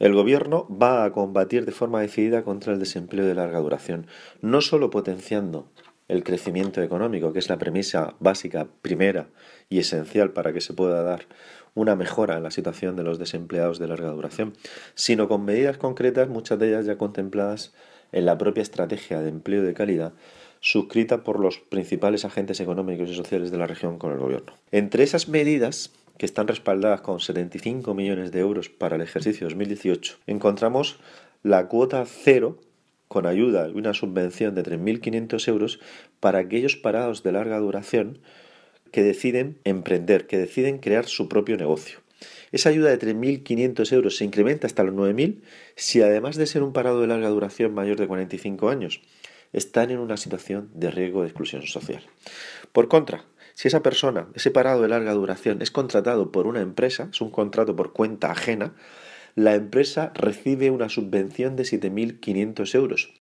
El Gobierno va a combatir de forma decidida contra el desempleo de larga duración, no solo potenciando el crecimiento económico, que es la premisa básica, primera y esencial para que se pueda dar una mejora en la situación de los desempleados de larga duración, sino con medidas concretas, muchas de ellas ya contempladas en la propia estrategia de empleo de calidad suscrita por los principales agentes económicos y sociales de la región con el Gobierno. Entre esas medidas, que están respaldadas con 75 millones de euros para el ejercicio 2018, encontramos la cuota cero con ayuda y una subvención de 3.500 euros para aquellos parados de larga duración que deciden emprender, que deciden crear su propio negocio. Esa ayuda de 3.500 euros se incrementa hasta los 9.000 si además de ser un parado de larga duración mayor de 45 años, están en una situación de riesgo de exclusión social. Por contra, si esa persona, ese parado de larga duración, es contratado por una empresa, es un contrato por cuenta ajena, la empresa recibe una subvención de 7.500 euros